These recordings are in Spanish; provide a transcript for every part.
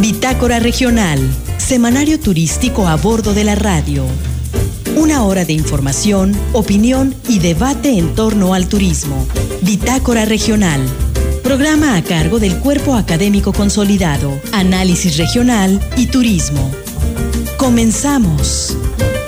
Bitácora Regional, semanario turístico a bordo de la radio. Una hora de información, opinión y debate en torno al turismo. Bitácora Regional. Programa a cargo del Cuerpo Académico Consolidado, Análisis Regional y Turismo. Comenzamos.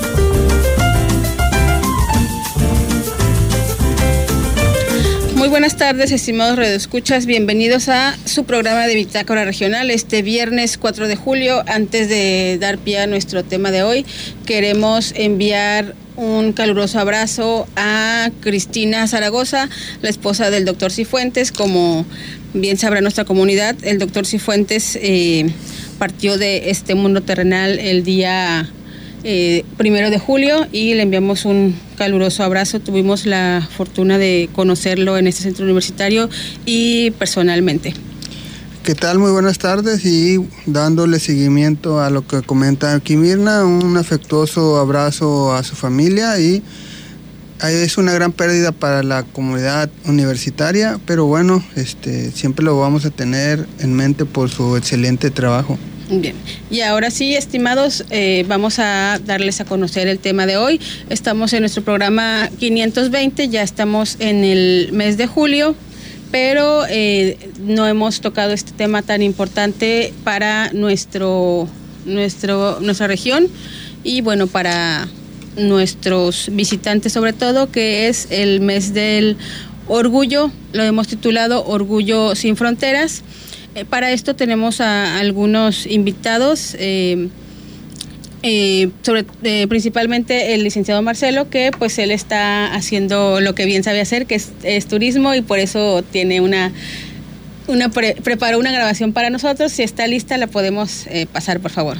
Muy buenas tardes, estimados radioescuchas. Bienvenidos a su programa de Bitácora Regional este viernes 4 de julio. Antes de dar pie a nuestro tema de hoy, queremos enviar un caluroso abrazo a Cristina Zaragoza, la esposa del doctor Cifuentes. Como bien sabrá nuestra comunidad, el doctor Cifuentes partió de este mundo terrenal el día 1 de julio y le enviamos un caluroso abrazo. Tuvimos la fortuna de conocerlo en este centro universitario y personalmente. ¿Qué tal? Muy buenas tardes, y dándole seguimiento a lo que comenta aquí Mirna, un afectuoso abrazo a su familia. Y es una gran pérdida para la comunidad universitaria, pero bueno, siempre lo vamos a tener en mente por su excelente trabajo. Bien, y ahora sí, estimados, vamos a darles a conocer el tema de hoy. Estamos en nuestro programa 520, ya estamos en el mes de julio, pero no hemos tocado este tema tan importante para nuestra región y bueno, para nuestros visitantes sobre todo, que es el mes del orgullo. Lo hemos titulado Orgullo sin Fronteras. Para esto tenemos a algunos invitados, principalmente el licenciado Marcelo, que pues él está haciendo lo que bien sabe hacer, que es turismo, y por eso tiene preparó una grabación para nosotros. Si está lista, la podemos pasar, por favor.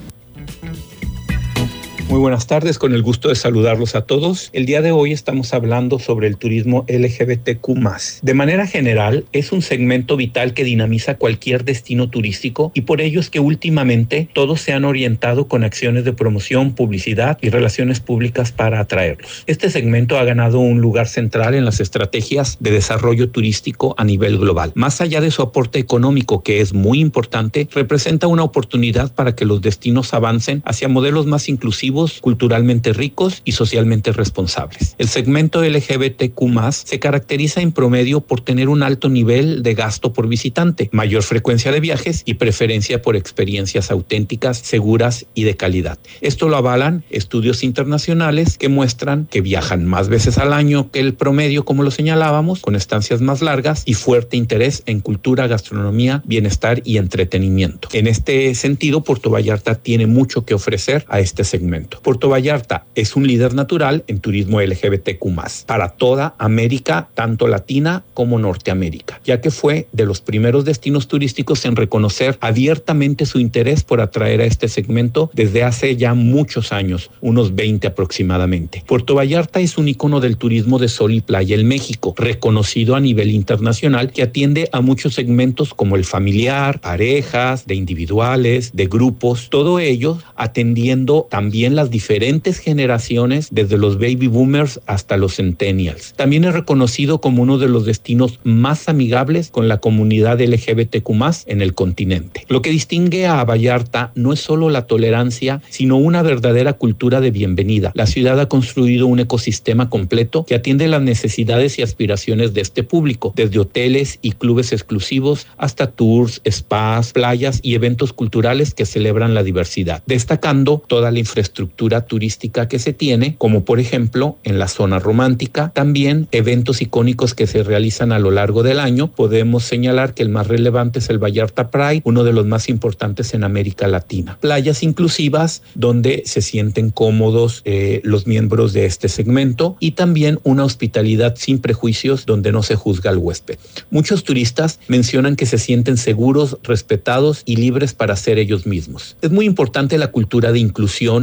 Muy buenas tardes, con el gusto de saludarlos a todos. El día de hoy estamos hablando sobre el turismo LGBTQ+. De manera general, es un segmento vital que dinamiza cualquier destino turístico, y por ello es que últimamente todos se han orientado con acciones de promoción, publicidad y relaciones públicas para atraerlos. Este segmento ha ganado un lugar central en las estrategias de desarrollo turístico a nivel global. Más allá de su aporte económico, que es muy importante, representa una oportunidad para que los destinos avancen hacia modelos más inclusivos, culturalmente ricos y socialmente responsables. El segmento LGBTQ+ se caracteriza en promedio por tener un alto nivel de gasto por visitante, mayor frecuencia de viajes y preferencia por experiencias auténticas, seguras y de calidad. Esto lo avalan estudios internacionales que muestran que viajan más veces al año que el promedio, como lo señalábamos, con estancias más largas y fuerte interés en cultura, gastronomía, bienestar y entretenimiento. En este sentido, Puerto Vallarta tiene mucho que ofrecer a este segmento. Puerto Vallarta es un líder natural en turismo LGBTQ+, para toda América, tanto latina como Norteamérica, ya que fue de los primeros destinos turísticos en reconocer abiertamente su interés por atraer a este segmento desde hace ya muchos años, unos 20 aproximadamente. Puerto Vallarta es un icono del turismo de sol y playa en México, reconocido a nivel internacional, que atiende a muchos segmentos como el familiar, parejas, de individuales, de grupos, todo ello atendiendo también las diferentes generaciones, desde los baby boomers hasta los centennials. También es reconocido como uno de los destinos más amigables con la comunidad LGBTQ+ en el continente. Lo que distingue a Vallarta no es solo la tolerancia, sino una verdadera cultura de bienvenida. La ciudad ha construido un ecosistema completo que atiende las necesidades y aspiraciones de este público, desde hoteles y clubes exclusivos hasta tours, spas, playas y eventos culturales que celebran la diversidad, destacando toda la infraestructura turística que se tiene, como por ejemplo en la zona romántica. También eventos icónicos que se realizan a lo largo del año. Podemos señalar que el más relevante es el Vallarta Pride, uno de los más importantes en América Latina. Playas inclusivas donde se sienten cómodos los miembros de este segmento, y también una hospitalidad sin prejuicios donde no se juzga al huésped. Muchos turistas mencionan que se sienten seguros, respetados y libres para ser ellos mismos. Es muy importante la cultura de inclusión, la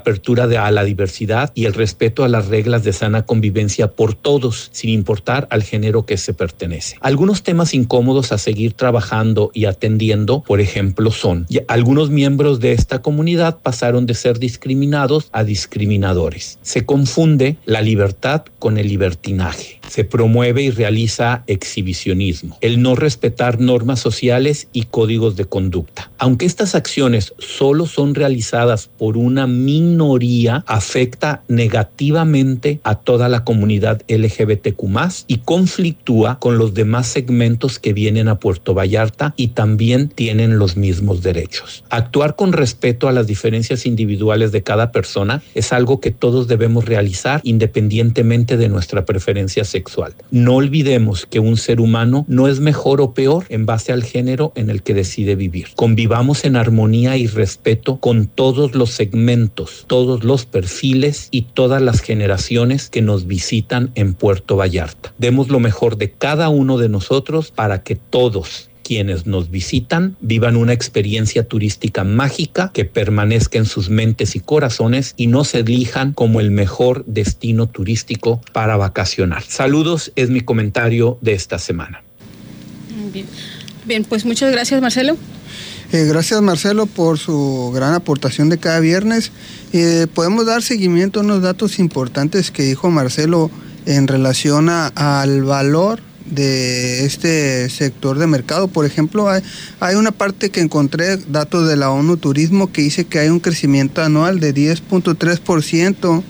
apertura a la diversidad y el respeto a las reglas de sana convivencia por todos, sin importar al género que se pertenece. Algunos temas incómodos a seguir trabajando y atendiendo, por ejemplo, son: algunos miembros de esta comunidad pasaron de ser discriminados a discriminadores. Se confunde la libertad con el libertinaje. Se promueve y realiza exhibicionismo. El no respetar normas sociales y códigos de conducta. Aunque estas acciones solo son realizadas por una minoría, afecta negativamente a toda la comunidad LGBTQ+, y conflictúa con los demás segmentos que vienen a Puerto Vallarta y también tienen los mismos derechos. Actuar con respeto a las diferencias individuales de cada persona es algo que todos debemos realizar independientemente de nuestra preferencia sexual. No olvidemos que un ser humano no es mejor o peor en base al género en el que decide vivir. Convivamos en armonía y respeto con todos los segmentos, todos los perfiles y todas las generaciones que nos visitan en Puerto Vallarta. Demos lo mejor de cada uno de nosotros para que todos quienes nos visitan vivan una experiencia turística mágica que permanezca en sus mentes y corazones y nos elijan como el mejor destino turístico para vacacionar. Saludos, es mi comentario de esta semana. Bien, pues muchas gracias, Marcelo. Gracias, Marcelo, por su gran aportación de cada viernes. Podemos dar seguimiento a unos datos importantes que dijo Marcelo en relación al valor de este sector de mercado. Por ejemplo, hay una parte que encontré, datos de la ONU Turismo, que dice que hay un crecimiento anual de 10.3%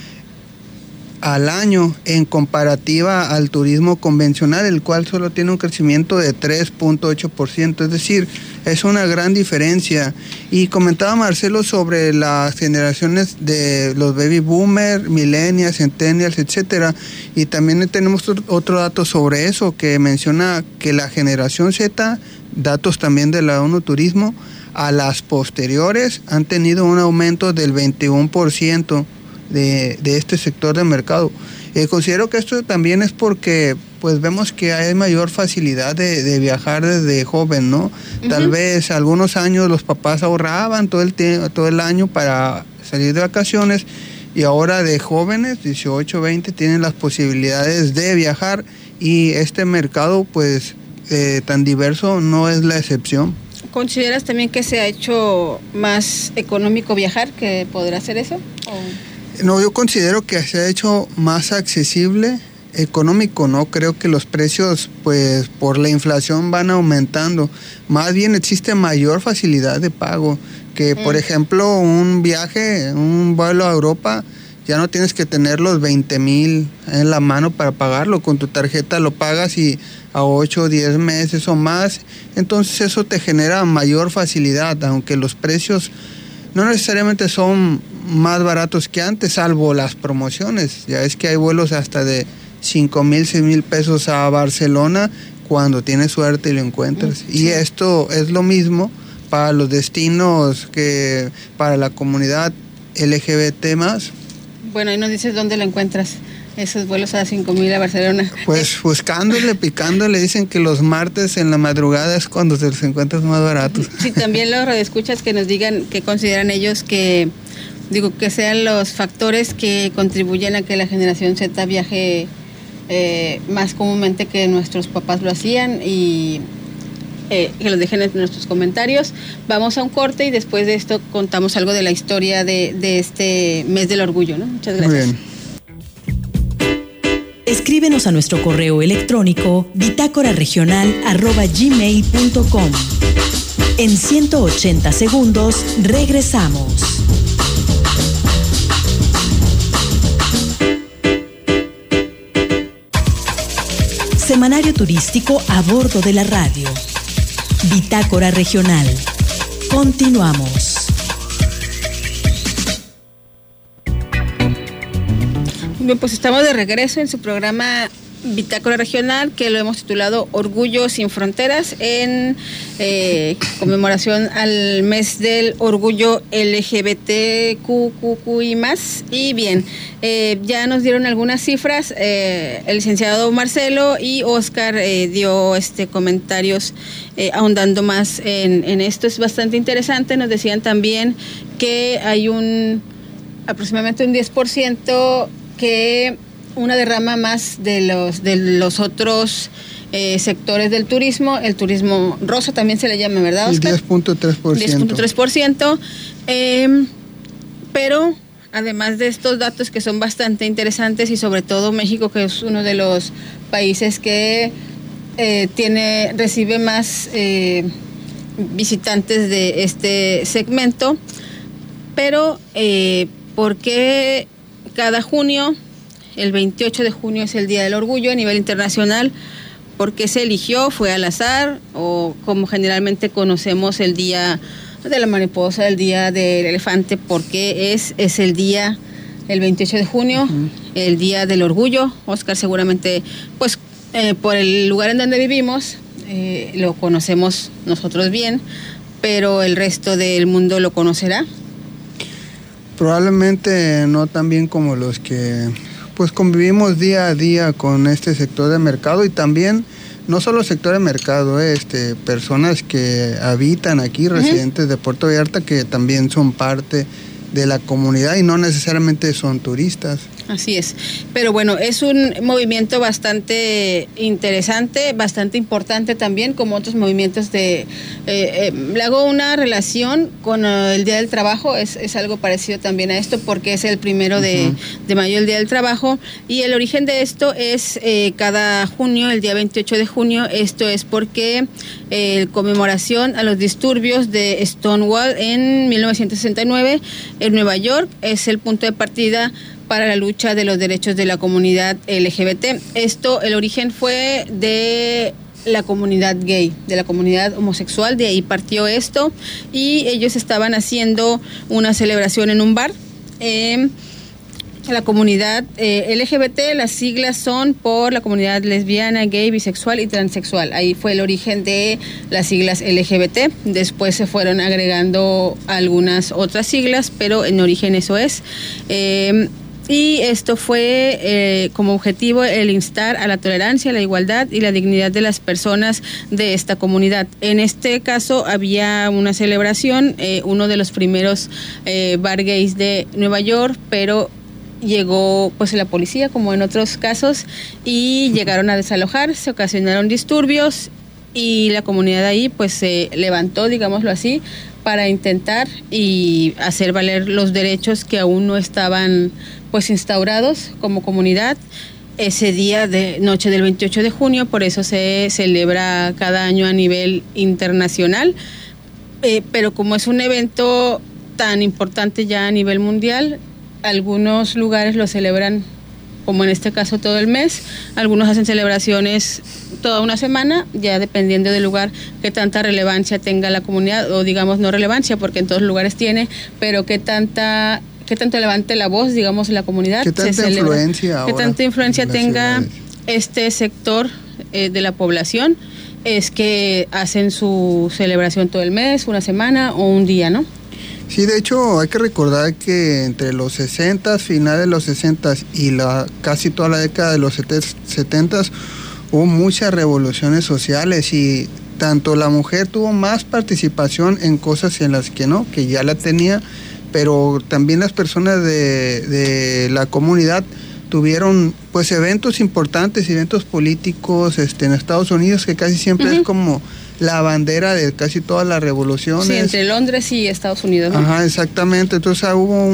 al año en comparativa al turismo convencional, el cual solo tiene un crecimiento de 3.8%, es decir, es una gran diferencia. Y comentaba Marcelo sobre las generaciones de los baby boomers, millennials, centennials, etcétera, y también tenemos otro dato sobre eso que menciona que la generación Z, datos también de la ONU Turismo, a las posteriores han tenido un aumento del 21% de este sector de mercado. Considero que esto también es porque pues vemos que hay mayor facilidad de viajar desde joven, ¿no? Uh-huh. Tal vez algunos años los papás ahorraban todo el año para salir de vacaciones, y ahora de jóvenes, 18, 20, tienen las posibilidades de viajar, y este mercado pues tan diverso no es la excepción. ¿Consideras también que se ha hecho más económico viajar, que podrá hacer eso? No, yo considero que se ha hecho más accesible, económico, ¿no? Creo que los precios, pues, por la inflación van aumentando. Más bien existe mayor facilidad de pago, que, por ejemplo, un viaje, un vuelo a Europa, ya no tienes que tener los 20,000 en la mano para pagarlo. Con tu tarjeta lo pagas y a 8 o 10 meses o más. Entonces eso te genera mayor facilidad, aunque los precios no necesariamente son más baratos que antes, salvo las promociones. Ya es que hay vuelos hasta de 5,000, 6,000 pesos a Barcelona cuando tienes suerte y lo encuentras. Sí. Y esto es lo mismo para los destinos que para la comunidad LGBT más. Bueno, ahí nos dices dónde lo encuentras, esos vuelos a 5,000 a Barcelona. Pues buscándole, picándole, dicen que los martes en la madrugada es cuando se los encuentras más baratos. Sí, también los radioescuchas que nos digan qué consideran ellos que sean los factores que contribuyen a que la generación Z viaje más comúnmente que nuestros papás lo hacían, y que los dejen en nuestros comentarios. Vamos a un corte y después de esto contamos algo de la historia de este mes del orgullo, ¿no? Muchas gracias. Muy bien. Escríbenos a nuestro correo electrónico bitácoraregional@gmail.com. En 180 segundos regresamos. Semanario turístico a bordo de la radio. Bitácora Regional. Continuamos. Bien, pues estamos de regreso en su programa Bitácora Regional, que lo hemos titulado Orgullo sin Fronteras, en conmemoración al mes del orgullo LGBTQI+. Y bien, ya nos dieron algunas cifras, el licenciado Marcelo y Oscar dio comentarios ahondando más en esto. Es bastante interesante. Nos decían también que hay aproximadamente un 10% que una derrama más de los otros sectores del turismo. El turismo rosa también se le llama, ¿verdad, Oscar? El 10.3%. 10.3%. Pero además de estos datos que son bastante interesantes, y sobre todo México, que es uno de los países que recibe más visitantes de este segmento, pero ¿por qué cada junio, el 28 de junio es el Día del Orgullo a nivel internacional? ¿Por qué se eligió? ¿Fue al azar? ¿O como generalmente conocemos el Día de la Mariposa, el Día del Elefante? ¿Por qué es el día, el 28 de junio, el Día del Orgullo? Oscar, seguramente, pues por el lugar en donde vivimos, lo conocemos nosotros bien, pero el resto del mundo lo conocerá. Probablemente no tan bien como los que pues convivimos día a día con este sector de mercado, y también no solo sector de mercado, personas que habitan aquí, residentes de Puerto Vallarta, que también son parte de la comunidad y no necesariamente son turistas. Así es, pero bueno, es un movimiento bastante interesante, bastante importante también, como otros movimientos le hago una relación con el Día del Trabajo, es algo parecido también a esto, porque es el 1 de mayo, el Día del Trabajo, y el origen de esto es cada junio, el día 28 de junio. Esto es porque conmemoración a los disturbios de Stonewall en 1969 en Nueva York es el punto de partida para la lucha de los derechos de la comunidad LGBT. El origen fue de la comunidad gay, de la comunidad homosexual, de ahí partió esto, y ellos estaban haciendo una celebración en un bar. La comunidad LGBT, las siglas son por la comunidad lesbiana, gay, bisexual y transexual. Ahí fue el origen de las siglas LGBT. Después se fueron agregando algunas otras siglas, pero en origen eso es. Y esto fue como objetivo el instar a la tolerancia, la igualdad y la dignidad de las personas de esta comunidad. En este caso había una celebración, uno de los primeros bar gays de Nueva York, pero llegó pues la policía, como en otros casos, y llegaron a desalojar, se ocasionaron disturbios y la comunidad ahí pues se levantó, digámoslo así, para intentar y hacer valer los derechos que aún no estaban pues instaurados como comunidad. Ese día de noche del 28 de junio, por eso se celebra cada año a nivel internacional, pero como es un evento tan importante ya a nivel mundial, algunos lugares lo celebran, como en este caso, todo el mes. Algunos hacen celebraciones toda una semana, ya dependiendo del lugar, qué tanta relevancia tenga la comunidad, o digamos no relevancia, porque en todos los lugares tiene, pero qué tanto levante la voz, digamos, la comunidad. Qué tanta influencia tenga este sector de la población, es que hacen su celebración todo el mes, una semana o un día, ¿no? Sí, de hecho hay que recordar que entre los 60, finales de los 60 y casi toda la década de los 70 hubo muchas revoluciones sociales, y tanto la mujer tuvo más participación en cosas en las que no, que ya la tenía, pero también las personas de la comunidad tuvieron pues eventos importantes, eventos políticos en Estados Unidos, que casi siempre es como la bandera de casi todas las revoluciones. Sí, entre Londres y Estados Unidos, ¿no? Ajá, exactamente. Entonces hubo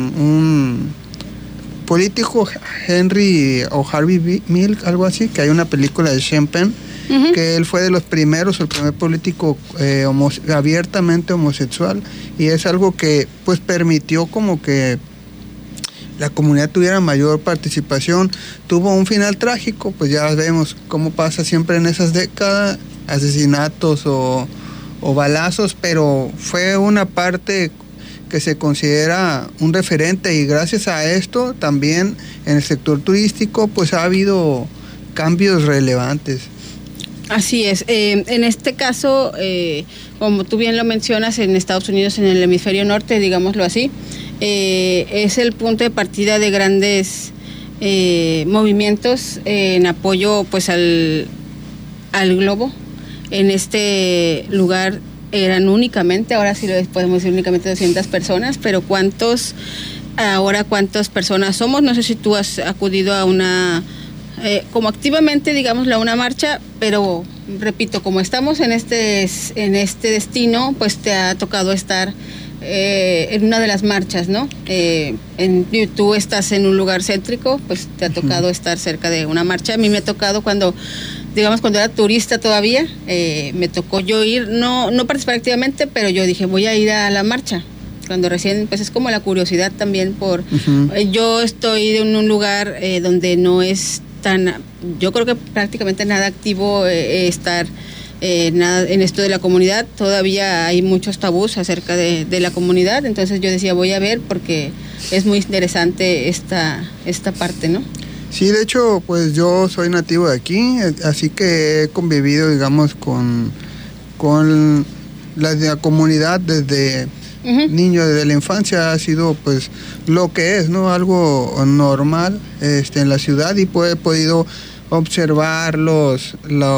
un político, Henry o Harvey Milk, algo así, que hay una película de Sean Penn, que él fue de los primeros, el primer político abiertamente homosexual, y es algo que pues permitió como que la comunidad tuviera mayor participación. Tuvo un final trágico, pues ya vemos cómo pasa siempre en esas décadas, asesinatos o balazos, pero fue una parte que se considera un referente, y gracias a esto también en el sector turístico pues ha habido cambios relevantes. Así es. En este caso, como tú bien lo mencionas, en Estados Unidos, en el hemisferio norte, digámoslo así, es el punto de partida de grandes movimientos en apoyo pues al globo. En este lugar eran únicamente, ahora sí lo podemos decir, únicamente 200 personas, pero ¿cuántos ahora cuántas personas somos. No sé si tú has acudido a una, como activamente, digámoslo, a una marcha, pero repito, como estamos en este destino, pues te ha tocado estar en una de las marchas, ¿no? Tú estás en un lugar céntrico, pues te ha tocado estar cerca de una marcha. A mí me ha tocado cuando era turista todavía, me tocó yo ir, no participar activamente, pero yo dije, voy a ir a la marcha. Cuando recién, pues es como la curiosidad también por... yo estoy en un lugar donde no es tan... Yo creo que prácticamente nada activo estar... nada en esto de la comunidad. Todavía hay muchos tabús acerca de la comunidad, entonces yo decía, voy a ver porque es muy interesante esta parte, ¿no? Sí, de hecho, pues yo soy nativo de aquí, así que he convivido, digamos, con la comunidad desde niño, desde la infancia. Ha sido, pues, lo que es, ¿no? Algo normal en la ciudad, y he podido observar los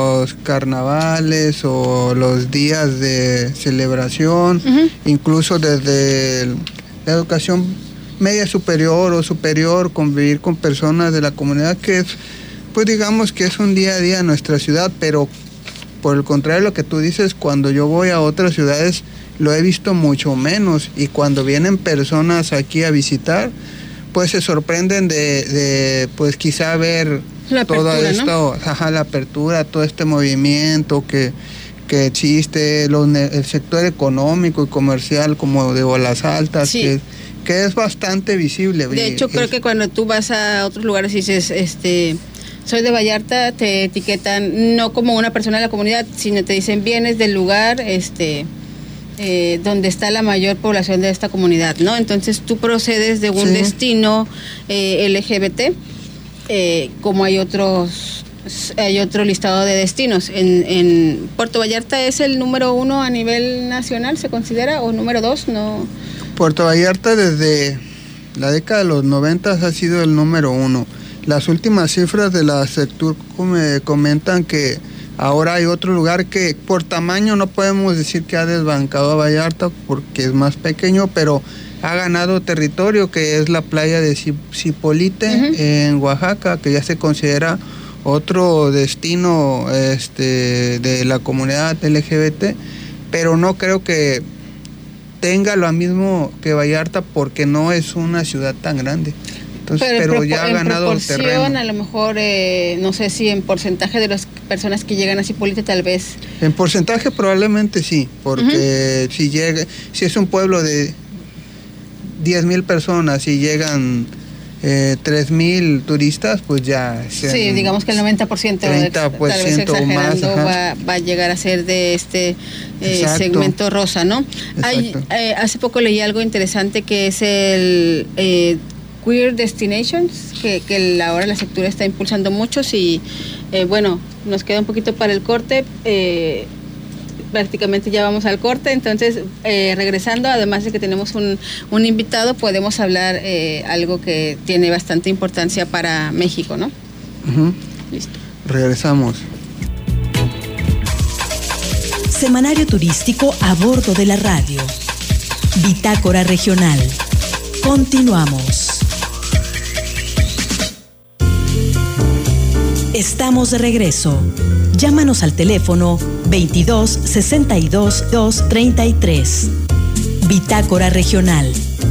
carnavales o los días de celebración, incluso desde la educación media superior o superior, convivir con personas de la comunidad, que es, pues digamos que es un día a día en nuestra ciudad. Pero por el contrario, lo que tú dices, cuando yo voy a otras ciudades lo he visto mucho menos, y cuando vienen personas aquí a visitar, pues se sorprenden de pues quizá ver todo esto, ¿no? La apertura, todo este movimiento que existe, el sector económico y comercial como de Olas Altas, sí, que es bastante visible. De hecho, creo que cuando tú vas a otros lugares y dices, soy de Vallarta, te etiquetan no como una persona de la comunidad, sino te dicen, vienes del lugar, donde está la mayor población de esta comunidad, ¿no? Entonces tú procedes de un destino LGBT, como hay otro listado de destinos. En Puerto Vallarta es el número 1 a nivel nacional, ¿se considera? ¿O número 2? No. Puerto Vallarta desde la década de los 90 ha sido el número 1. Las últimas cifras de la Sectur me comentan que ahora hay otro lugar que por tamaño no podemos decir que ha desbancado a Vallarta porque es más pequeño, pero ha ganado territorio, que es la playa de Zipolite en Oaxaca, que ya se considera otro destino de la comunidad LGBT, pero no creo que tenga lo mismo que Vallarta porque no es una ciudad tan grande. Entonces, pero ya ha ganado terreno. A lo mejor, no sé si en porcentaje de las personas que llegan a Zipolite, tal vez. En porcentaje probablemente sí, porque si es un pueblo de 10,000 personas y llegan 3,000 turistas, pues ya... Sí, digamos que el 90%, tal vez exagerando, más, va a llegar a ser de segmento rosa, ¿no? Hace poco leí algo interesante que es el... Queer Destinations, que ahora la Sectur está impulsando muchos, y bueno, nos queda un poquito para el corte, prácticamente ya vamos al corte, entonces regresando, además de que tenemos un invitado, podemos hablar algo que tiene bastante importancia para México, ¿no? Listo. Regresamos. Semanario turístico a bordo de la radio. Bitácora regional. Continuamos. Estamos de regreso. Llámanos al teléfono 22 62 233. Bitácora regional.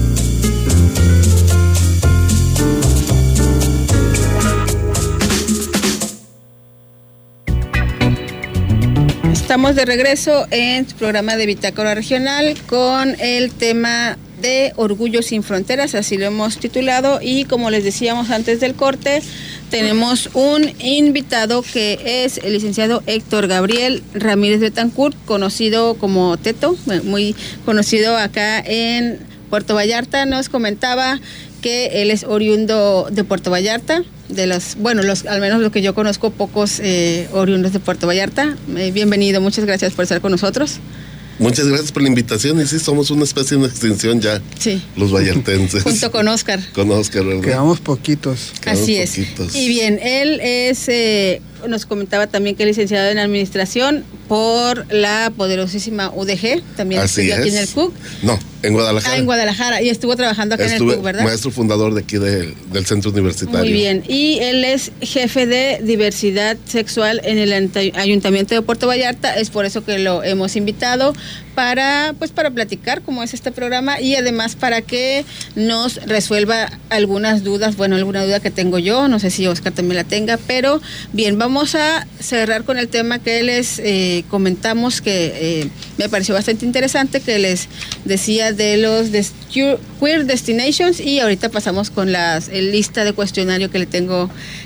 Estamos de regreso en su programa de Bitácora Regional con el tema de Orgullo Sin Fronteras, así lo hemos titulado, y como les decíamos antes del corte, tenemos un invitado que es el licenciado Héctor Gabriel Ramírez Betancourt, conocido como Teto, muy conocido acá en Puerto Vallarta. Nos comentaba que él es oriundo de Puerto Vallarta, al menos lo que yo conozco, pocos oriundos de Puerto Vallarta. Bienvenido, muchas gracias por estar con nosotros. Muchas gracias por la invitación, y sí, somos una especie en extinción ya, los vallartenses. Junto con Óscar. Con Óscar, ¿verdad? Quedamos poquitos. Así es. Y bien, él es nos comentaba también que es licenciado en Administración por la poderosísima UDG, también estudió aquí en el CUC. No, en Guadalajara. En Guadalajara, y estuvo trabajando acá en el CUC, ¿verdad? Maestro fundador de aquí del centro universitario. Muy bien, y él es jefe de diversidad sexual en el Ayuntamiento de Puerto Vallarta, es por eso que lo hemos invitado para platicar cómo es este programa y además para que nos resuelva algunas dudas, alguna duda que tengo yo, no sé si Oscar también la tenga, pero bien, vamos a cerrar con el tema que les comentamos que me pareció bastante interesante, que les decía de los Queer Destinations, y ahorita pasamos con la lista de cuestionario que le tengo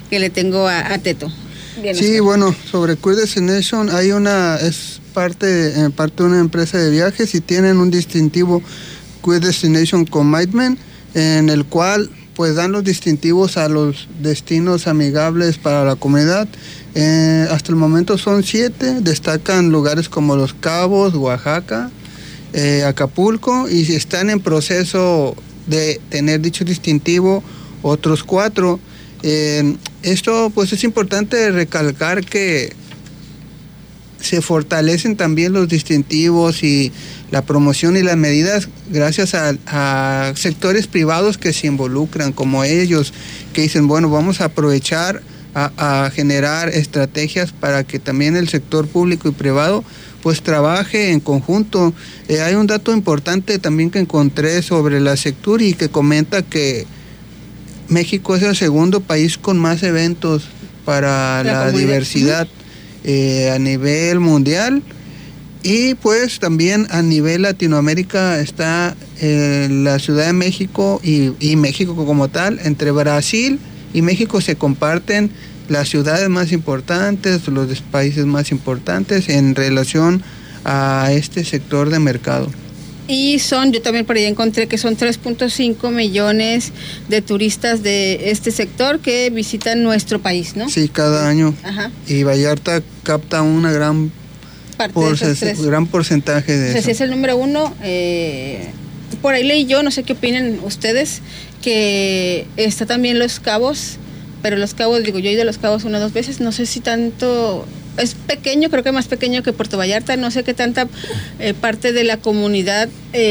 a Teto. Bien, sí, Oscar. Sobre Queer Destination es parte de una empresa de viajes y tienen un distintivo Queer Destination Commitment, en el cual pues dan los distintivos a los destinos amigables para la comunidad. Hasta el momento son 7, destacan lugares como Los Cabos, Oaxaca, Acapulco, y están en proceso de tener dicho distintivo otros 4. Esto pues es importante recalcar que se fortalecen también los distintivos y la promoción y las medidas gracias a sectores privados que se involucran, como ellos, que dicen, vamos a aprovechar a generar estrategias para que también el sector público y privado pues trabaje en conjunto. Hay un dato importante también que encontré sobre la Secturi, que comenta que México es el segundo país con más eventos para la diversidad a nivel mundial, y pues también a nivel Latinoamérica está la Ciudad de México y México como tal. Entre Brasil y México se comparten las ciudades más importantes, los países más importantes en relación a este sector de mercado. Y yo también por ahí encontré que son 3.5 millones de turistas de este sector que visitan nuestro país, ¿no? Sí, cada año. Ajá. Y Vallarta capta una gran gran porcentaje de eso. Si es el número 1, por ahí leí yo, no sé qué opinen ustedes, que está también Los Cabos, pero Los Cabos, yo he ido a Los Cabos 1 o 2 veces, no sé si tanto... Es pequeño, creo que más pequeño que Puerto Vallarta, no sé qué tanta parte de la comunidad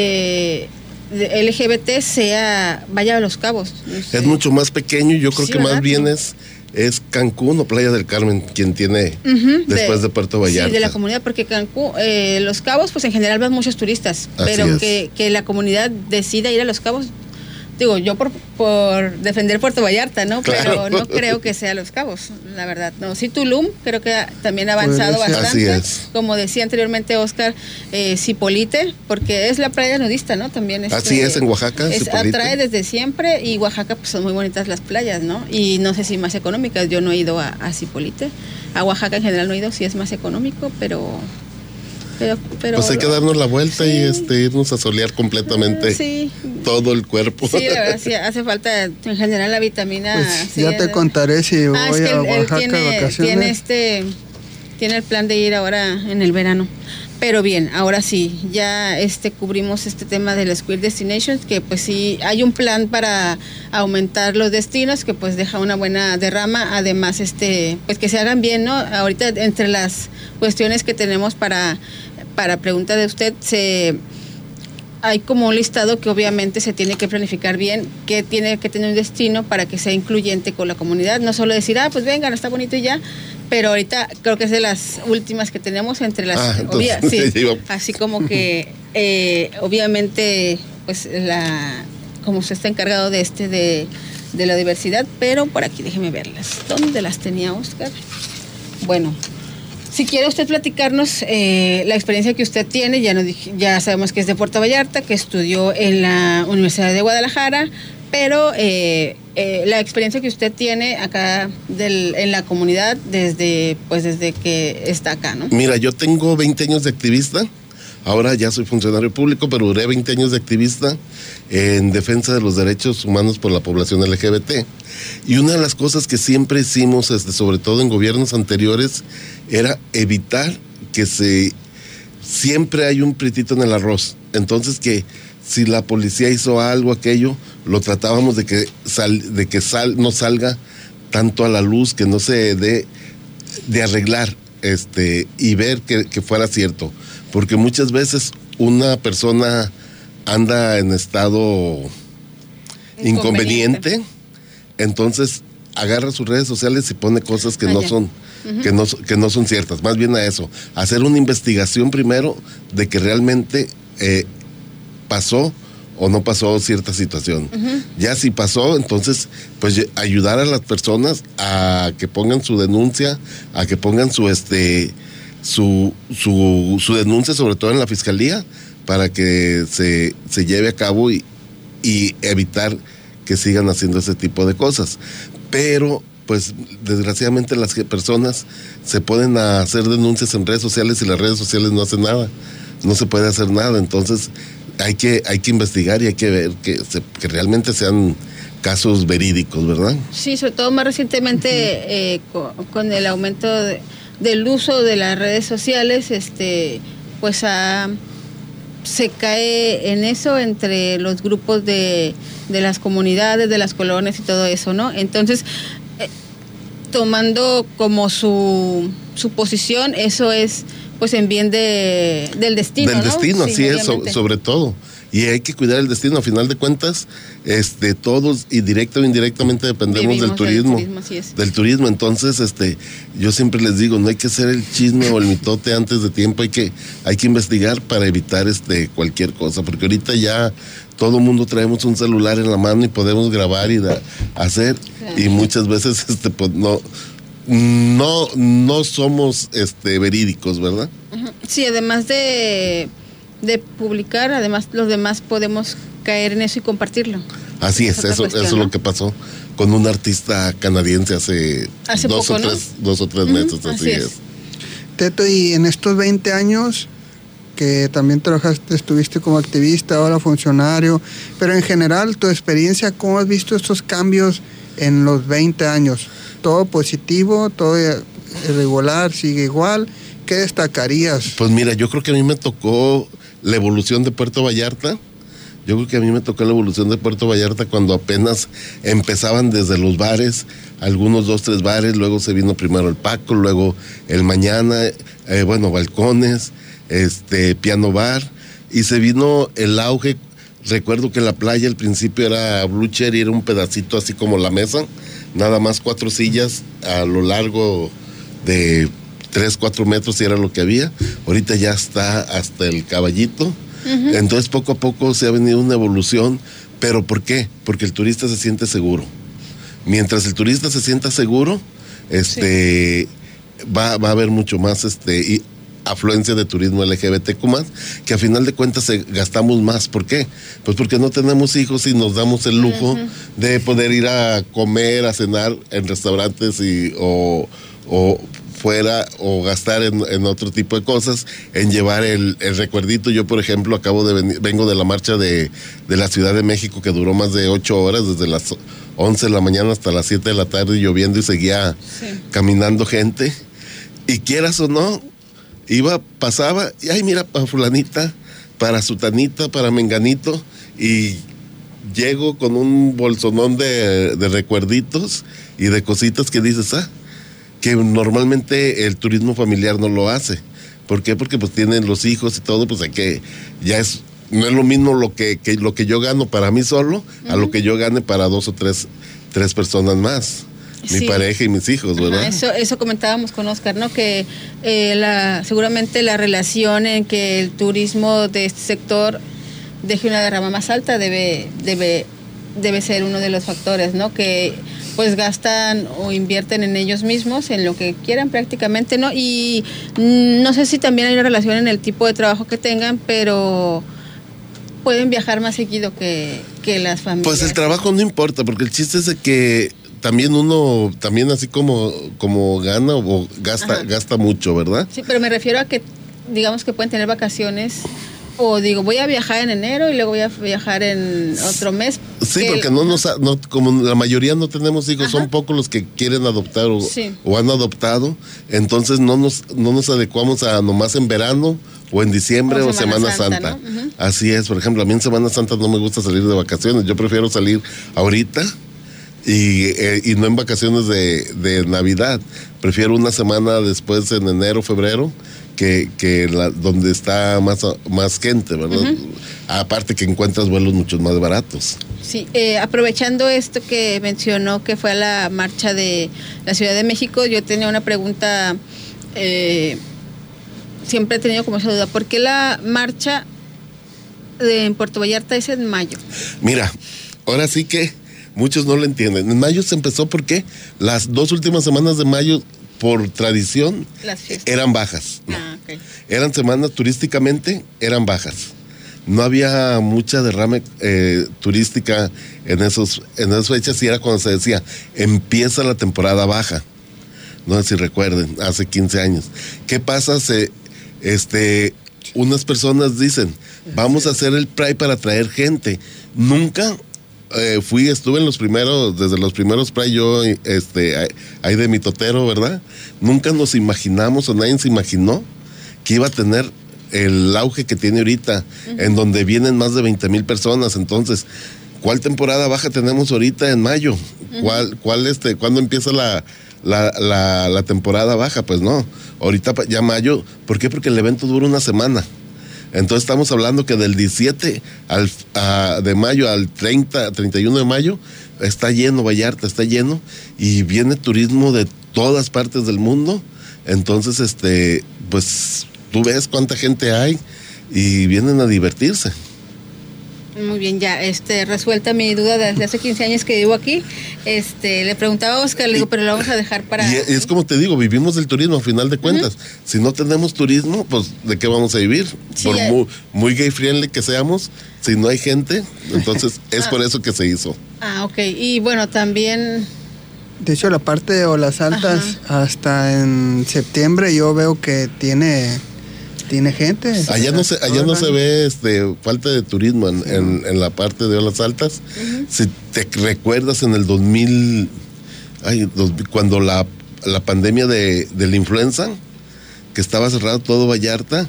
LGBT vaya a Los Cabos. No sé. Es mucho más pequeño, yo creo que ¿verdad? Más bien es Cancún o Playa del Carmen quien tiene después de Puerto Vallarta. Sí, de la comunidad, porque Cancún, Los Cabos, pues en general van muchos turistas, pero que la comunidad decida ir a Los Cabos. Digo, yo por defender Puerto Vallarta, ¿no? Claro. Pero no creo que sea Los Cabos, la verdad. No, sí, Tulum creo que también ha avanzado bastante. Así es. Como decía anteriormente Oscar, Zipolite, porque es la playa nudista, ¿no? También así es, en Oaxaca, atrae desde siempre, y Oaxaca pues son muy bonitas las playas, ¿no? Y no sé si más económicas. Yo no he ido a Zipolite. A Oaxaca en general no he ido, sí es más económico, pero pues hay que darnos la vuelta y irnos a solear completamente todo el cuerpo. Sí, la verdad, sí, hace falta en general la vitamina. Pues ya te contaré si voy a Oaxaca de vacaciones. Tiene el plan de ir ahora en el verano. Pero bien, ahora sí, ya cubrimos este tema de las Queer Destinations, que pues sí, hay un plan para aumentar los destinos, que pues deja una buena derrama, además pues que se hagan bien, ¿no? Ahorita entre las cuestiones que tenemos para pregunta de usted, hay como un listado que obviamente se tiene que planificar bien, que tiene que tener un destino para que sea incluyente con la comunidad, no solo decir, pues vengan, está bonito y ya, pero ahorita creo que es de las últimas que tenemos entre las así como que obviamente pues como usted está encargado de la diversidad, pero por aquí déjeme verlas. ¿Dónde las tenía Oscar? Bueno, si quiere usted platicarnos la experiencia que usted tiene, ya sabemos que es de Puerto Vallarta, que estudió en la Universidad de Guadalajara, pero la experiencia que usted tiene acá en la comunidad desde que está acá, ¿no? Mira, yo tengo 20 años de activista, ahora ya soy funcionario público, pero duré 20 años de activista en defensa de los derechos humanos por la población LGBT. Y una de las cosas que siempre hicimos, sobre todo en gobiernos anteriores, era evitar que siempre hay un pritito en el arroz. Entonces que si la policía hizo algo, aquello, lo tratábamos de que no salga tanto a la luz, que no se dé de arreglar y ver que fuera cierto, porque muchas veces una persona anda en estado inconveniente, entonces agarra sus redes sociales y pone cosas que no son que no son ciertas. Más bien a eso, hacer una investigación primero de que realmente pasó o no pasó cierta situación. Ya si pasó, entonces pues ayudar a las personas a que pongan su denuncia, a que pongan su denuncia, sobre todo en la fiscalía, para que se lleve a cabo y evitar que sigan haciendo ese tipo de cosas. Pero pues desgraciadamente las personas se ponen a hacer denuncias en redes sociales y las redes sociales no hacen nada, no se puede hacer nada. Entonces hay que investigar y hay que ver que realmente sean casos verídicos, ¿verdad? Sí, sobre todo más recientemente con el aumento del uso de las redes sociales, pues se cae en eso entre los grupos de las comunidades, de las colonias y todo eso, ¿no? Entonces, tomando como su posición, eso es pues en bien del destino, del destino, ¿no? Así es, sobre todo. Y hay que cuidar el destino. A final de cuentas, todos y directa o indirectamente dependemos del turismo. Así es. Del turismo. Entonces, yo siempre les digo, no hay que hacer el chisme o el mitote antes de tiempo, hay que investigar para evitar cualquier cosa, porque ahorita ya todo mundo traemos un celular en la mano y podemos grabar y hacer, claro. Y muchas veces pues no somos verídicos, ¿verdad? Sí, además de publicar, además los demás podemos caer en eso y compartirlo. Así es, eso es lo que pasó con un artista canadiense hace dos o tres meses, así es. Teto, y en estos 20 años que también estuviste como activista, ahora funcionario, pero en general, tu experiencia, ¿cómo has visto estos cambios en los 20 años? ¿Todo positivo, todo irregular, sigue igual? ¿Qué destacarías? Pues mira, yo creo que a mí me tocó la evolución de Puerto Vallarta. Yo creo que a mí me tocó la evolución de Puerto Vallarta cuando apenas empezaban desde los bares, algunos 2, 3 bares, luego se vino primero el Paco, luego el Mañana, balcones, piano bar, y se vino el auge. Recuerdo que la playa al principio era Blue Cherry, era un pedacito así como la mesa, nada más 4 sillas a lo largo de 3, 4 metros y era lo que había. Ahorita ya está hasta el Caballito. Entonces poco a poco se ha venido una evolución. ¿Pero por qué? Porque el turista se siente seguro. Mientras el turista se sienta seguro, va a haber mucho más afluencia de turismo LGBTQ+, que a final de cuentas gastamos más. ¿Por qué? Pues porque no tenemos hijos y nos damos el lujo de poder ir a comer, a cenar en restaurantes o fuera, o gastar en otro tipo de cosas, en llevar el recuerdito. Yo, por ejemplo, vengo de la marcha de la Ciudad de México, que duró más de 8 horas, desde las 11 de la mañana hasta las 7 de la tarde, lloviendo, y seguía caminando gente. Y quieras o no, pasaba, y ay, mira, para fulanita, para sutanita, para menganito, y llego con un bolsonón de recuerditos y de cositas que dices, que normalmente el turismo familiar no lo hace. ¿Por qué? Porque pues tienen los hijos y todo, pues no es lo mismo lo que yo gano para mí solo, a lo que yo gane para 2 o 3 personas más. Mi pareja y mis hijos, ¿verdad? Eso comentábamos con Oscar, ¿no? Que seguramente la relación en que el turismo de este sector deje una derrama más alta debe ser uno de los factores, ¿no? Que pues gastan o invierten en ellos mismos, en lo que quieran prácticamente, ¿no? Y no sé si también hay una relación en el tipo de trabajo que tengan, pero pueden viajar más seguido que las familias. Pues el trabajo no importa, porque el chiste es de que también uno, así como gana o gasta mucho, ¿verdad? Sí, pero me refiero a que, digamos que pueden tener vacaciones, o digo, voy a viajar en enero y luego voy a viajar en otro mes. Sí, porque como la mayoría no tenemos hijos, son pocos los que quieren adoptar o han adoptado, entonces no nos adecuamos a nomás en verano o en diciembre o Semana Santa. ¿No? Así es, por ejemplo, a mí en Semana Santa no me gusta salir de vacaciones, yo prefiero salir ahorita y no en vacaciones de Navidad. Prefiero una semana después, en enero, febrero, que donde está más gente, ¿verdad? Uh-huh. Aparte que encuentras vuelos mucho más baratos. Sí, aprovechando esto que mencionó, que fue a la marcha de la Ciudad de México, yo tenía una pregunta, siempre he tenido como esa duda, ¿por qué la marcha en Puerto Vallarta es en mayo? Mira, ahora sí que muchos no lo entienden. En mayo se empezó porque las 2 últimas semanas de mayo, por tradición, eran bajas. ¿No? Okay. Eran semanas turísticamente, eran bajas. No había mucha derrame turística en esas fechas, y era cuando se decía, empieza la temporada baja. No sé si recuerden, hace 15 años. ¿Qué pasa? Unas personas dicen, vamos a hacer el Pride para atraer gente. Nunca estuve en desde los primeros Pride, yo, ahí de Mitotero, ¿verdad? Nunca nos imaginamos, o nadie se imaginó que iba a tener el auge que tiene ahorita, uh-huh, en donde vienen más de 20,000 personas. Entonces, ¿cuál temporada baja tenemos ahorita en mayo? Uh-huh. ¿Cuándo empieza la temporada baja? Pues no, ahorita ya mayo. ¿Por qué? Porque el evento dura una semana. Entonces estamos hablando que del 17 de mayo al 31 de mayo está lleno Vallarta, está lleno, y viene turismo de todas partes del mundo. Entonces, pues tú ves cuánta gente hay y vienen a divertirse. Muy bien, ya resuelta mi duda desde hace 15 años que vivo aquí. Le preguntaba a Oscar, le digo, pero lo vamos a dejar para... Y es como te digo, vivimos del turismo, a final de cuentas. Uh-huh. Si no tenemos turismo, pues ¿de qué vamos a vivir? Sí, por muy gay friendly que seamos, si no hay gente, entonces es por eso que se hizo. Ok. Y bueno, también... De hecho, la parte de Olas Altas, ajá, hasta en septiembre yo veo que tiene gente. Allá no se ve falta de turismo en la parte de Olas Altas. Uh-huh. Si te recuerdas, en el 2000, cuando la pandemia de la influenza, que estaba cerrado todo Vallarta.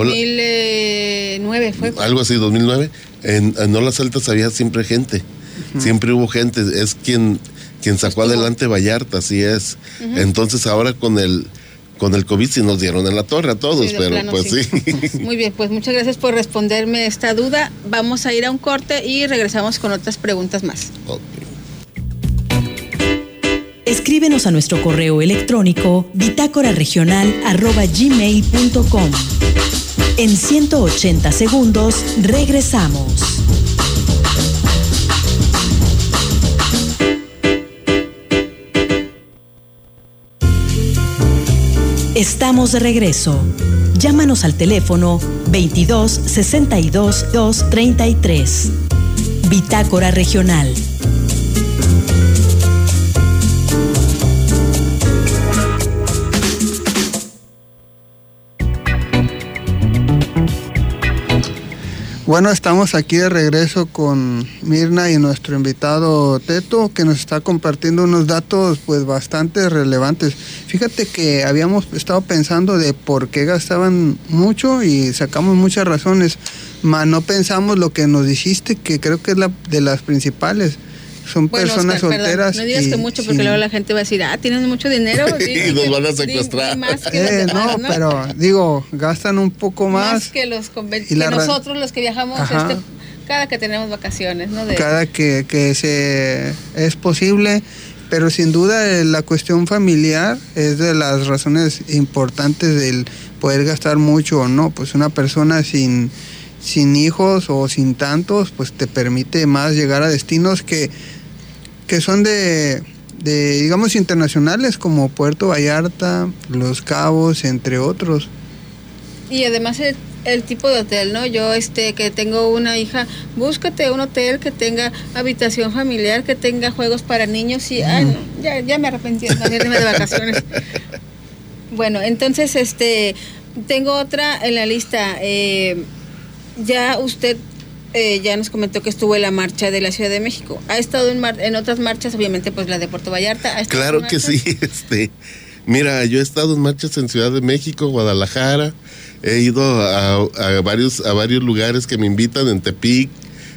2009 fue. Algo así, 2009. En Olas Altas había siempre gente. Uh-huh. Siempre hubo gente. Es quien sacó adelante Vallarta, así es. Uh-huh. Entonces ahora con el COVID sí nos dieron en la torre a todos, sí, pero plano, pues sí. Muy bien, pues muchas gracias por responderme esta duda. Vamos a ir a un corte y regresamos con otras preguntas más. Okay. Escríbenos a nuestro correo electrónico bitácoraregional@gmail.com. En 180 segundos regresamos. Estamos de regreso. Llámanos al teléfono 22 62 233. Bitácora Regional. Bueno, estamos aquí de regreso con Mirna y nuestro invitado Teto, que nos está compartiendo unos datos pues bastante relevantes. Fíjate que habíamos estado pensando de por qué gastaban mucho y sacamos muchas razones, mas no pensamos lo que nos dijiste, que creo que es de las principales. Son personas Oscar, solteras. Perdón, no digas que mucho, porque luego la gente va a decir, tienes mucho dinero. Y nos van a secuestrar. No, pero digo, gastan un poco más que nosotros los que viajamos, cada que tenemos vacaciones, ¿no? Cada que es posible, pero sin duda la cuestión familiar es de las razones importantes del poder gastar mucho o no. Pues una persona sin hijos o sin tantos, pues te permite más llegar a destinos que son de digamos internacionales, como Puerto Vallarta, Los Cabos, entre otros. Y además el tipo de hotel, ¿no? Yo que tengo una hija, búscate un hotel que tenga habitación familiar, que tenga juegos para niños y no, ya me arrepentí de irme de vacaciones. Bueno, entonces tengo otra en la lista. Ya usted ya nos comentó que estuvo en la marcha de la Ciudad de México. ¿Ha estado en otras marchas? Obviamente, pues la de Puerto Vallarta. Claro que sí. Mira, yo he estado en marchas en Ciudad de México, Guadalajara. He ido a varios lugares que me invitan, en Tepic,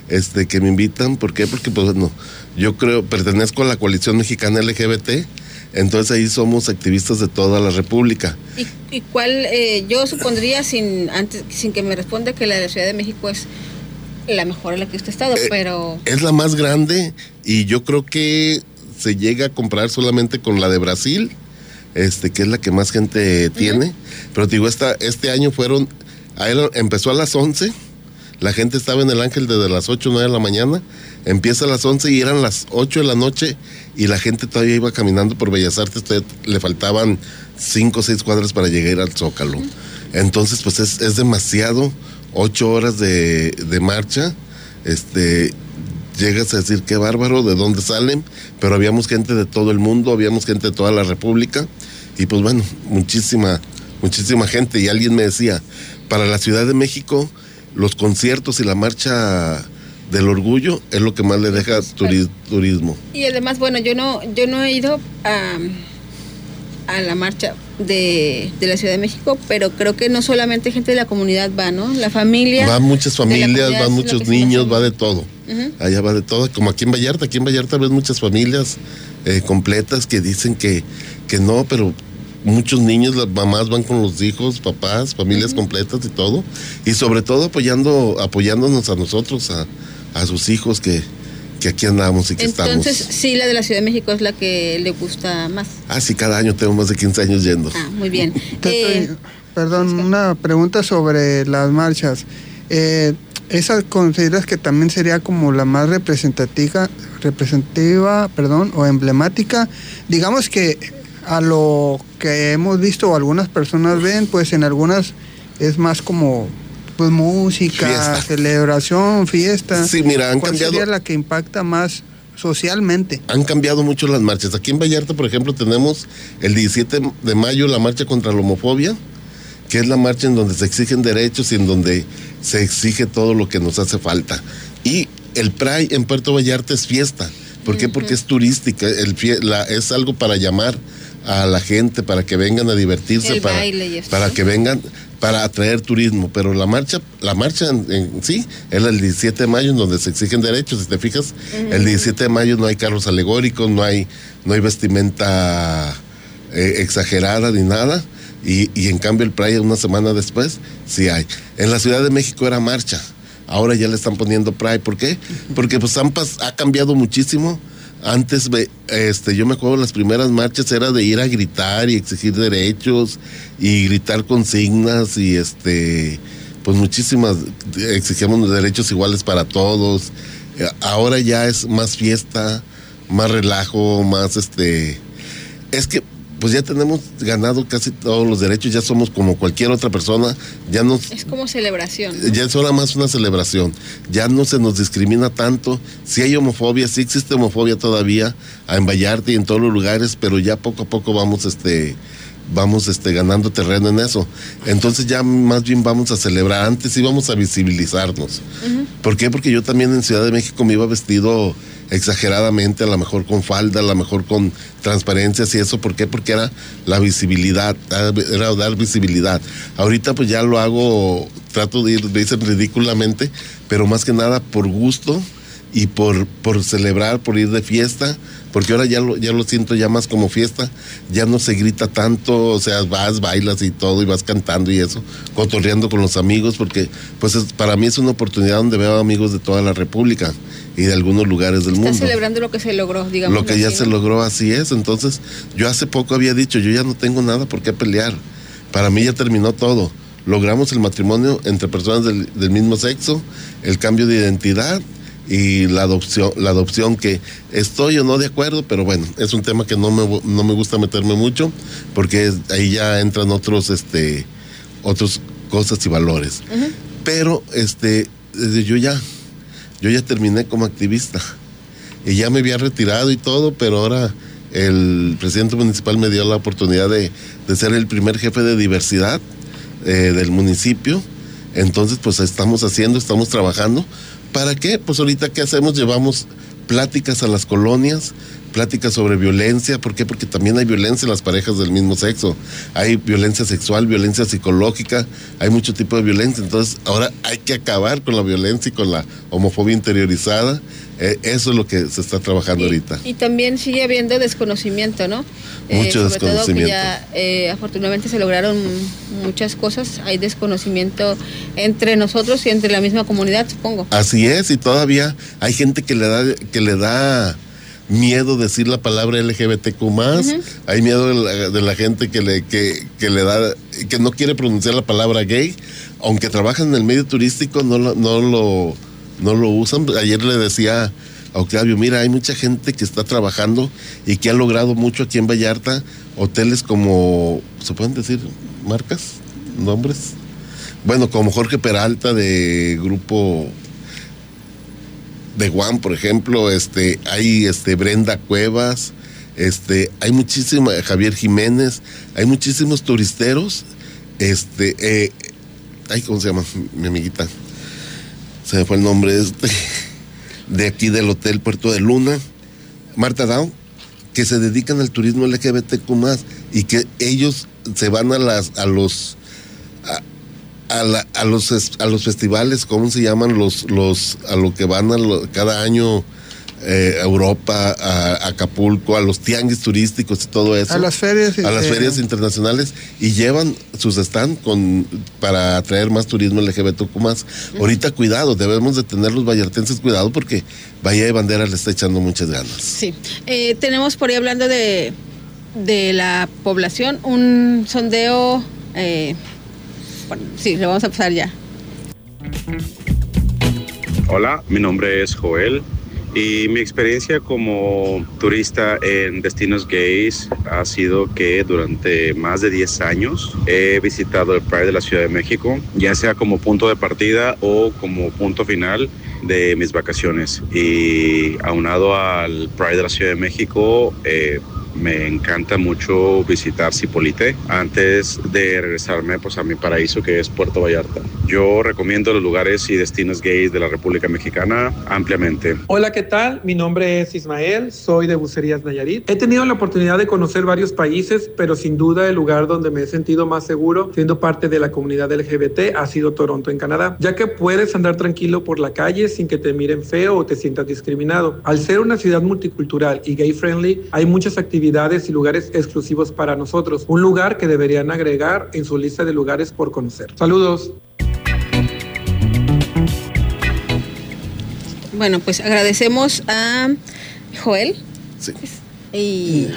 que me invitan. ¿Por qué? Porque pues bueno, yo pertenezco a la Coalición Mexicana LGBT, entonces ahí somos activistas de toda la República. ¿Y cuál? Yo supondría, sin que me responda, que la de la Ciudad de México es la mejor en la que usted ha estado, pero... Es la más grande y yo creo que se llega a comprar solamente con la de Brasil, que es la que más gente tiene. Pero te digo, este año empezó a las 11, la gente estaba en el Ángel desde las 8 o 9 de la mañana, empieza a las 11 y eran las 8 de la noche y la gente todavía iba caminando por Bellas Artes, le faltaban 5 o 6 cuadras para llegar al Zócalo. Entonces pues es demasiado, 8 horas de marcha, llegas a decir qué bárbaro, de dónde salen, pero habíamos gente de todo el mundo, habíamos gente de toda la República y pues bueno, muchísima gente. Y alguien me decía, para la Ciudad de México los conciertos y la marcha del orgullo es lo que más le deja turismo. Y además, bueno, yo no he ido a la marcha de la Ciudad de México, pero creo que no solamente gente de la comunidad va, ¿no? La familia. Van muchas familias, van muchos niños, va de todo. Allá va de todo, como aquí en Vallarta ves muchas familias completas que dicen que no, pero muchos niños, las mamás van con los hijos, papás, familias completas y todo, y sobre todo apoyándonos a nosotros, a sus hijos que aquí andamos y que estamos. Entonces, sí, la de la Ciudad de México es la que le gusta más. Sí, cada año tengo más de 15 años yendo. Muy bien. Perdón, una pregunta sobre las marchas. ¿Esa consideras que también sería como la más representativa, o emblemática? Digamos que a lo que hemos visto o algunas personas ven, pues en algunas es más como pues música, fiesta, celebración, fiesta. Sí, mira, han cambiado. ¿Cuál sería la que impacta más socialmente? Han cambiado mucho las marchas. Aquí en Vallarta, por ejemplo, tenemos el 17 de mayo la marcha contra la homofobia, que es la marcha en donde se exigen derechos y en donde se exige todo lo que nos hace falta. Y el Pride en Puerto Vallarta es fiesta. ¿Por qué? Porque es turística, es algo para llamar a la gente, para que vengan a divertirse, para que vengan, para atraer turismo. Pero la marcha en sí es el 17 de mayo en donde se exigen derechos. Si te fijas, el 17 de mayo no hay carros alegóricos, no hay vestimenta exagerada ni nada. Y en cambio el Pride una semana después sí hay. En la Ciudad de México era marcha, ahora ya le están poniendo Pride. ¿Por qué? Porque pues ha cambiado muchísimo. Antes yo me acuerdo, las primeras marchas era de ir a gritar y exigir derechos y gritar consignas y pues muchísimas, exigíamos derechos iguales para todos. Ahora ya es más fiesta, más relajo, más es que pues ya tenemos ganado casi todos los derechos, ya somos como cualquier otra persona, es como celebración, ¿no? Ya es ahora más una celebración, ya no se nos discrimina tanto. Sí hay homofobia, sí existe homofobia todavía en Vallarta y en todos los lugares, pero ya poco a poco vamos ganando terreno en eso. Entonces ya más bien vamos a celebrar. Antes íbamos a visibilizarnos. ¿Por qué? Porque yo también en Ciudad de México me iba vestido exageradamente, a lo mejor con falda, a lo mejor con transparencias y eso. ¿Por qué? Porque era la visibilidad, era dar visibilidad. Ahorita pues ya lo hago, trato de ir, dicen ridículamente, pero más que nada por gusto y por celebrar, por ir de fiesta, porque ahora ya lo siento ya más como fiesta, ya no se grita tanto, o sea, bailas y todo, y vas cantando y eso, cotorreando con los amigos, porque pues para mí es una oportunidad donde veo amigos de toda la República y de algunos lugares del mundo. Está celebrando lo que se logró, digamos. Lo que ya se logró, así es. Entonces, yo hace poco había dicho, yo ya no tengo nada por qué pelear, para mí ya terminó todo. Logramos el matrimonio entre personas del mismo sexo, el cambio de identidad y la adopción que estoy o no de acuerdo, pero bueno, es un tema que no me gusta meterme mucho, porque ahí ya entran otras cosas y valores. Pero yo ya terminé como activista y ya me había retirado y todo, pero ahora el presidente municipal me dio la oportunidad de ser el primer jefe de diversidad del municipio. Entonces pues estamos trabajando. ¿Para qué? Pues ahorita ¿qué hacemos? Llevamos pláticas a las colonias, pláticas sobre violencia. ¿Por qué? Porque también hay violencia en las parejas del mismo sexo. Hay violencia sexual, violencia psicológica, hay mucho tipo de violencia. Entonces, ahora hay que acabar con la violencia y con la homofobia interiorizada. Eso es lo que se está trabajando ahorita. Y también sigue habiendo desconocimiento, ¿no? Mucho desconocimiento. Todo que ya, afortunadamente se lograron muchas cosas. Hay desconocimiento entre nosotros y entre la misma comunidad, supongo. Así es, y todavía hay gente que le da miedo decir la palabra LGBTQ+, hay miedo de la gente que le da, que no quiere pronunciar la palabra gay, aunque trabajan en el medio turístico, no lo usan. Ayer le decía a Octavio, mira, hay mucha gente que está trabajando y que ha logrado mucho aquí en Vallarta, hoteles como, ¿se pueden decir marcas? ¿Nombres? Bueno, como Jorge Peralta de Grupo de Juan, por ejemplo, hay Brenda Cuevas, hay muchísima, Javier Jiménez, hay muchísimos turisteros, ¿cómo se llama mi amiguita? Se me fue el nombre de aquí del Hotel Puerto de Luna, Marta Dow, que se dedican al turismo LGBTQ+, y que ellos se van a los festivales, ¿cómo se llaman? A lo que van cada año a Europa, a Acapulco, a los tianguis turísticos y todo eso. A las ferias. A las ferias internacionales, y llevan sus stands para atraer más turismo LGBTQ+. Ahorita cuidado, debemos de tener los vallartenses cuidado, porque Bahía de Bandera le está echando muchas ganas. Sí, tenemos por ahí, hablando de la población, un sondeo, bueno, sí, lo vamos a pasar ya. Hola, mi nombre es Joel. Y mi experiencia como turista en destinos gays ha sido que durante más de 10 años he visitado el Pride de la Ciudad de México, ya sea como punto de partida o como punto final de mis vacaciones. Y aunado al Pride de la Ciudad de México, me encanta mucho visitar Zipolite antes de regresarme pues a mi paraíso, que es Puerto Vallarta. Yo recomiendo los lugares y destinos gays de la República Mexicana ampliamente. Hola, ¿qué tal? Mi nombre es Ismael, soy de Bucerías Nayarit. He tenido la oportunidad de conocer varios países, pero sin duda el lugar donde me he sentido más seguro siendo parte de la comunidad LGBT ha sido Toronto, en Canadá, ya que puedes andar tranquilo por la calle sin que te miren feo o te sientas discriminado. Al ser una ciudad multicultural y gay friendly, hay muchas actividades y lugares exclusivos para nosotros, un lugar que deberían agregar en su lista de lugares por conocer. Saludos. Bueno, pues agradecemos a Joel. Sí. Y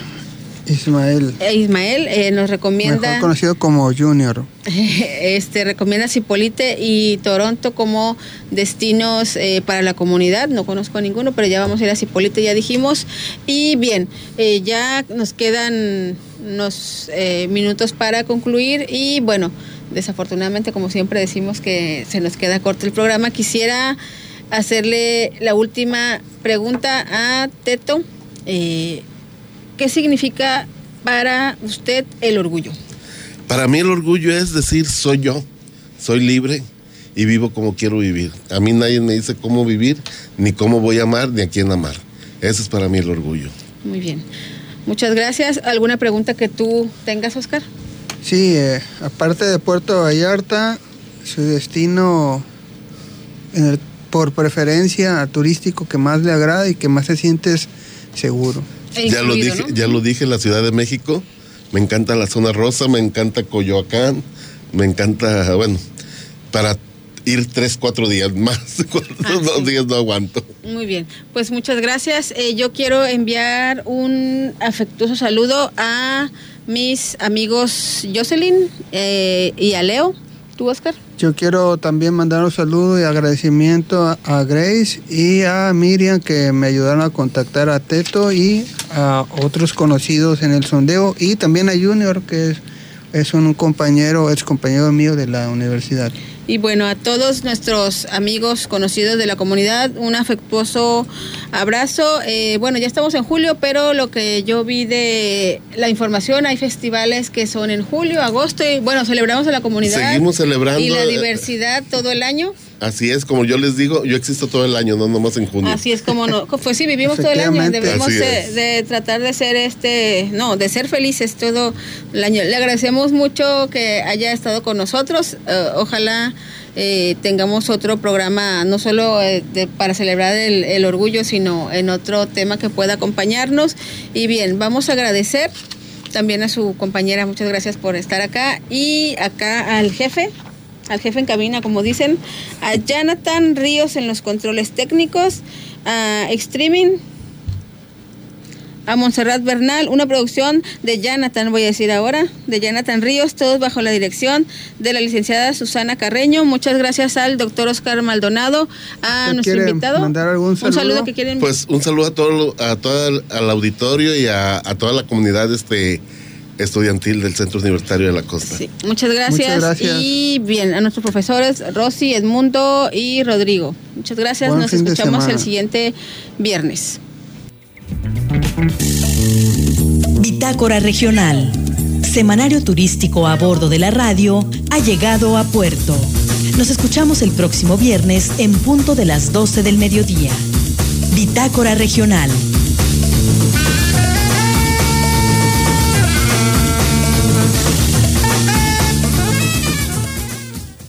Ismael. Nos recomienda, mejor conocido como Junior. Recomienda Zipolite y Toronto como destinos para la comunidad. No conozco ninguno, pero ya vamos a ir a Zipolite, ya dijimos. Y bien, ya nos quedan unos minutos para concluir, y bueno, desafortunadamente, como siempre decimos, que se nos queda corto el programa. Quisiera hacerle la última pregunta a Teto. ¿Qué significa para usted el orgullo? Para mí el orgullo es decir, soy yo, soy libre y vivo como quiero vivir. A mí nadie me dice cómo vivir, ni cómo voy a amar, ni a quién amar. Ese es para mí el orgullo. Muy bien. Muchas gracias. ¿Alguna pregunta que tú tengas, Oscar? Sí, aparte de Puerto Vallarta, su destino por preferencia turístico que más le agrada y que más se sientes seguro. Ya lo dije, la Ciudad de México. Me encanta la zona rosa, me encanta Coyoacán, me encanta, bueno, para ir 3-4 días más, 2 días no aguanto. Muy bien, pues muchas gracias. Yo quiero enviar un afectuoso saludo a mis amigos Jocelyn y a Leo. ¿Tú, Oscar? Yo quiero también mandar un saludo y agradecimiento a Grace y a Miriam, que me ayudaron a contactar a Teto y a otros conocidos en el sondeo, y también a Junior, que es un ex compañero mío de la universidad. Y bueno, a todos nuestros amigos conocidos de la comunidad, un afectuoso abrazo. Bueno, ya estamos en julio, pero lo que yo vi de la información, hay festivales que son en julio, agosto, y bueno, celebramos a la comunidad. Seguimos celebrando. Y la diversidad todo el año. Así es, como yo les digo, yo existo todo el año, no nomás en junio. Así es como no, pues sí, vivimos todo el año, debemos de tratar de ser de ser felices todo el año. Le agradecemos mucho que haya estado con nosotros, ojalá tengamos otro programa, no solo para celebrar el orgullo, sino en otro tema que pueda acompañarnos. Y bien, vamos a agradecer también a su compañera, muchas gracias por estar acá, y acá al jefe en cabina, como dicen, a Jonathan Ríos en los controles técnicos, a Streaming, a Montserrat Bernal, una producción de Jonathan Ríos, todos bajo la dirección de la licenciada Susana Carreño. Muchas gracias al doctor Oscar Maldonado, a nuestro invitado. ¿Mandar algún saludo? Un saludo que quieren. Pues un saludo a todo al auditorio y a toda la comunidad estudiantil del Centro Universitario de la Costa. Sí, muchas gracias. Y bien, a nuestros profesores Rosy, Edmundo y Rodrigo. Muchas gracias. Nos escuchamos el siguiente viernes. Bitácora Regional, semanario turístico a bordo de la radio, ha llegado a puerto. Nos escuchamos el próximo viernes en punto de las 12 del mediodía. Bitácora Regional.